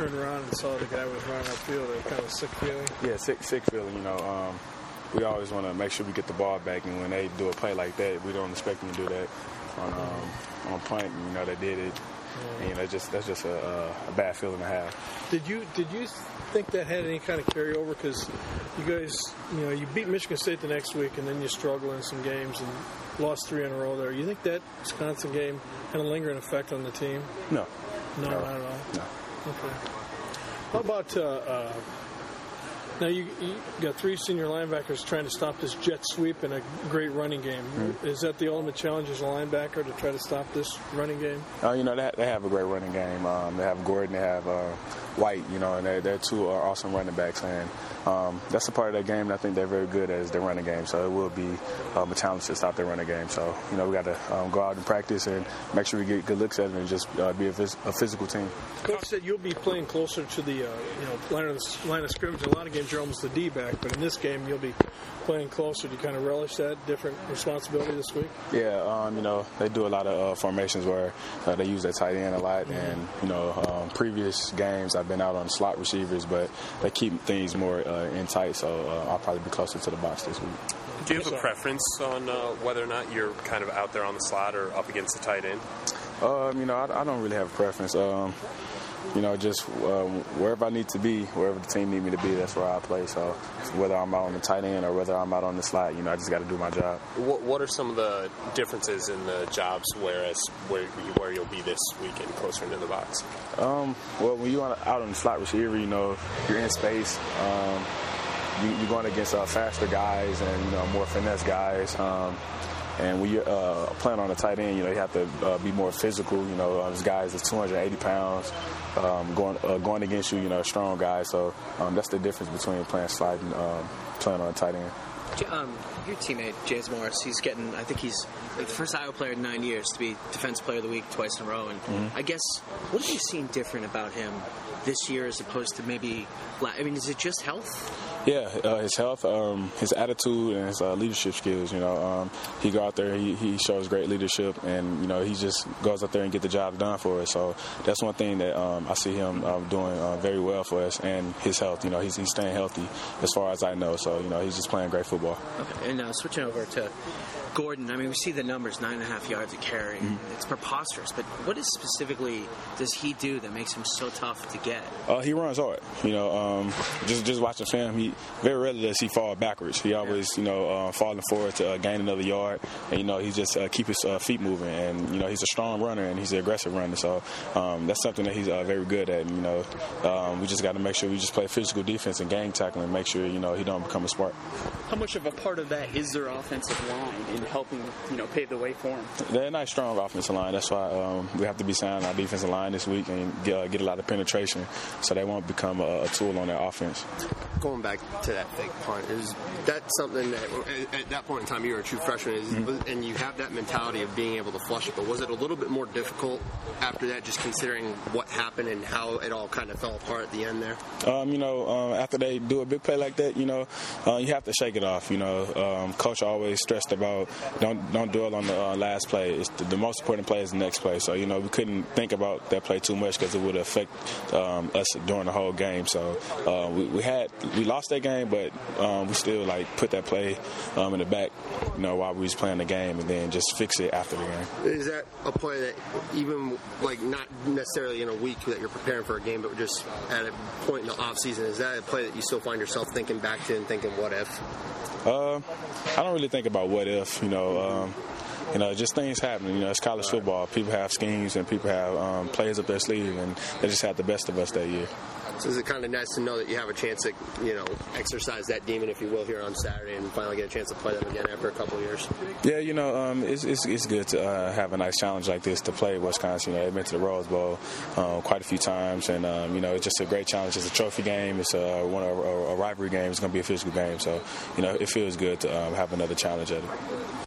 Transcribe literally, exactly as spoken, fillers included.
turned around and saw the guy was running upfield, a kind of sick feeling? Yeah, sick, sick feeling. You know, um, we always want to make sure we get the ball back, and when they do a play like that, we don't expect them to do that on um, on punt. And, you know, they did it. Yeah. And, you know, just that's just a, a bad feeling to have. Did you did you think that had any kind of carryover? Because you guys, you know, you beat Michigan State the next week, and then you struggle in some games and lost three in a row there. You think that Wisconsin game had a lingering effect on the team? No. No, no. not at all? No. Okay. How about, uh, uh, now you, you got three senior linebackers trying to stop this jet sweep in a great running game. Mm-hmm. Is that the ultimate challenge as a linebacker, to try to stop this running game? Uh, you know, they, they have a great running game. Um, they have Gordon, they have uh, White, you know, and they're, they're two are awesome running backs. And um, that's the part of that game that I think they're very good at, is their running game. So it will be um, a challenge to stop their running game. So, you know, we got to um, go out and practice and make sure we get good looks at it and just uh, be a, phys- a physical team. Coach said you'll be playing closer to the, uh, you know, line of, the, line of scrimmage. A lot of games you're almost the D-back, but in this game you'll be playing closer. Do you kind of relish that different responsibility this week? Yeah, um, you know, they do a lot of uh, formations where uh, they use their tight end a lot. Mm-hmm. And, you know, um, previous games I've been out on slot receivers, but they keep things more uh, in tight, so uh, I'll probably be closer to the box this week. Do you have a preference on uh, whether or not you're kind of out there on the slot or up against the tight end? Um, you know, I, I don't really have a preference. Um, you know, just um, wherever I need to be, wherever the team need me to be, that's where I play. So whether I'm out on the tight end or whether I'm out on the slot, you know, I just got to do my job. What What are some of the differences in the jobs, whereas where where you'll be this weekend, closer into the box? Um, well, when you're out on the slot receiver, you know, you're in space. Um, you, you're going against uh, faster guys and, you know, more finesse guys. Um, And when you're uh, playing on the tight end, you know, you have to uh, be more physical. You know, uh, this guy is two hundred eighty pounds um, going uh, going against you, you know, a strong guy. So um, that's the difference between playing slide and um, playing on the tight end. Um, your teammate, James Morris, he's getting, I think he's like the first Iowa player in nine years to be Defense Player of the Week twice in a row. And mm-hmm. I guess, what have you seen different about him this year as opposed to maybe, I mean, is it just health? Yeah, uh, his health, um, his attitude, and his uh, leadership skills. You know, um, he go out there, he, he shows great leadership, and you know, he just goes out there and get the job done for us. So that's one thing that um, I see him um, doing uh, very well for us, and his health. You know, he's he's staying healthy as far as I know. So you know, he's just playing great football. Okay, and uh, switching over to Gordon, I mean, we see the numbers, nine and a half yards a carry. Mm-hmm. It's preposterous. But what is specifically does he do that makes him so tough to get? Uh, he runs hard. You know, um, just just watching film, he very rarely does he fall backwards. He always, you know, uh, falling forward to uh, gain another yard. And, you know, he just uh, keep his uh, feet moving. And, you know, he's a strong runner and he's an aggressive runner. So um, that's something that he's uh, very good at. And, you know, um, we just got to make sure we just play physical defense and gang tackling and make sure, you know, he don't become a spark. How much of a part of that is their offensive line in helping, you know, pave the way for him? They're a nice, strong offensive line. That's why um, we have to be sound on our defensive line this week and get, uh, get a lot of penetration so they won't become a, a tool on their offense. Going back to that fake punt, is that something that at that point in time you were a true freshman is, mm-hmm. and you have that mentality of being able to flush it, but was it a little bit more difficult after that, just considering what happened and how it all kind of fell apart at the end there? Um, you know, um, after they do a big play like that, you know, uh, you have to shake it off. You know, um, Coach always stressed about don't don't dwell on the uh, last play. It's the, the most important play is the next play. So, you know, we couldn't think about that play too much because it would affect um, us during the whole game. So uh, we, we had we lost that game, but um, we still like put that play um, in the back, you know, while we was playing the game, and then just fix it after the game. Is that a play that even like not necessarily in a week that you're preparing for a game, but just at a point in the off season, is that a play that you still find yourself thinking back to and thinking what if? Uh, I don't really think about what if, you know. Um, You know, just things happen. You know, it's college football. People have schemes and people have um, players up their sleeve, and they just had the best of us that year. So is it kind of nice to know that you have a chance to, you know, exercise that demon, if you will, here on Saturday and finally get a chance to play them again after a couple of years? Yeah, you know, um, it's, it's it's good to uh, have a nice challenge like this to play Wisconsin. You know, they've been to the Rose Bowl um, quite a few times, and, um, you know, it's just a great challenge. It's a trophy game. It's a, one, a, a rivalry game. It's going to be a physical game. So, you know, it feels good to um, have another challenge at it.